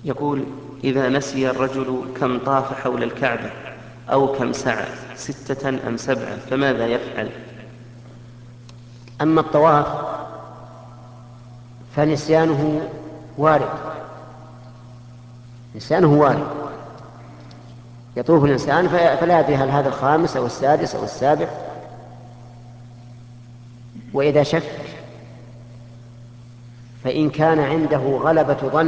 يقول: إذا نسي الرجل كم طاف حول الكعبة أو كم سعى 6 أم 7 فماذا يفعل؟ أما الطواف فنسيانه وارد، نسيانه وارد، يطوف الإنسان فلا يدري هل هذا الخامس أو السادس أو السابع. وإذا شك فإن كان عنده غلبة ظن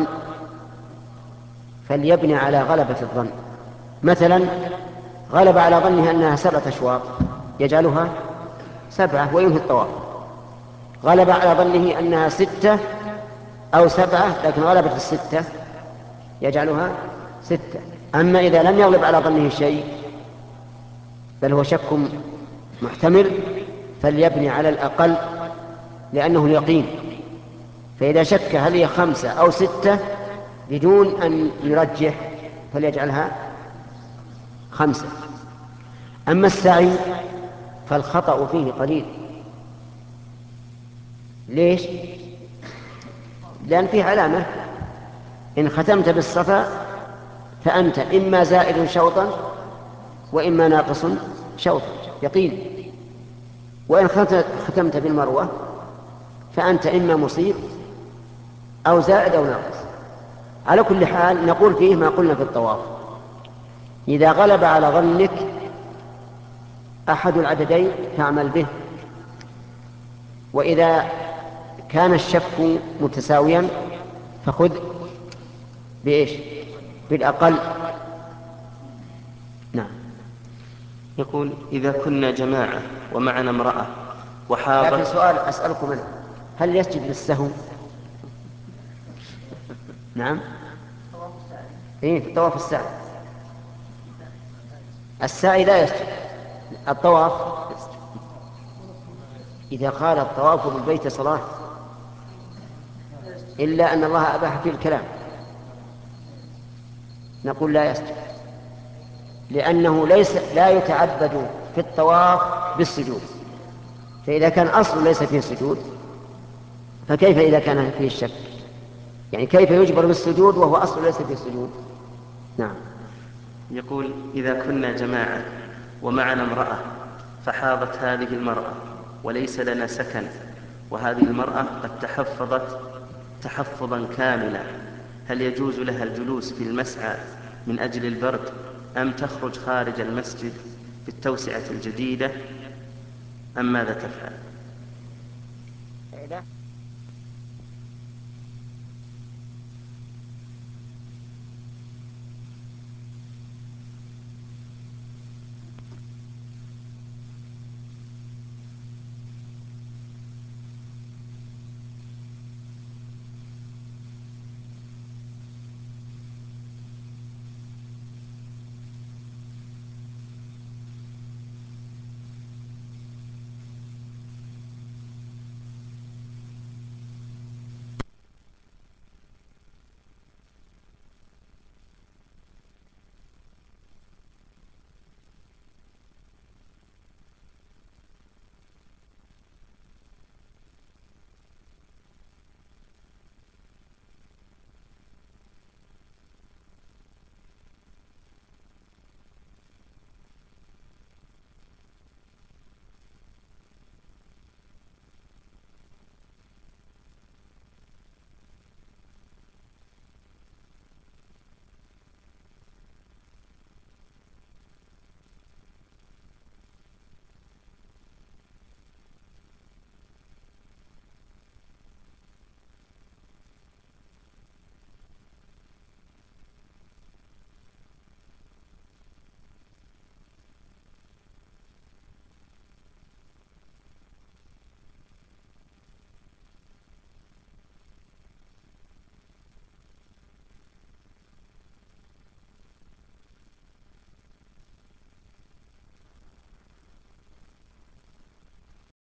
فليبني على غلبة الظن. مثلا غلب على ظنه أنها 7 أشواط يجعلها 7 وينهي الطواف. غلب على ظنه أنها 6 أو 7 لكن غلبت ال6 يجعلها 6. أما إذا لم يغلب على ظنه شيء بل هو شك محتمل فليبني على الأقل لأنه اليقين. فإذا شك هل هي 5 أو 6 بدون أن يرجح فليجعلها 5. أما السعي فالخطأ فيه قليل. ليش؟ لأن فيه علامة: إن ختمت بالصفا فأنت إما زائد شوطا وإما ناقص شوطا، يقين. وإن ختمت بالمروة فأنت إما مصيب أو زائد أو ناقص. على كل حال نقول فيه ما قلنا في الطواف: إذا غلب على ظنك أحد العددين فاعمل به، وإذا كان الشك متساويا فخذ بإيش؟ بالأقل. نعم. يقول: إذا كنا جماعة ومعنا امرأة لكن وحاضت. سؤال أسألكم أنا: هل يسجد للسهو؟ نعم. إيه، في الطواف السعي. السعي لا يسجد، الطواف يسجد. إذا قال الطواف بالبيت صلاة إلا أن الله أباح فيه الكلام نقول لا يسجد، لأنه لا يتعبد في الطواف بالسجود. فإذا كان أصل ليس فيه سجود فكيف إذا كان فيه الشك؟ يعني كيف يجبر بالسجود وهو أصل ليس فيه سجود؟ نعم. يقول: إذا كنا جماعة ومعنا امرأة فحاضت هذه المرأة وليس لنا سكن، وهذه المرأة قد تحفظت تحفظا كاملا، هل يجوز لها الجلوس في المسعى من أجل البرد أم تخرج خارج المسجد في التوسعة الجديدة أم ماذا تفعل؟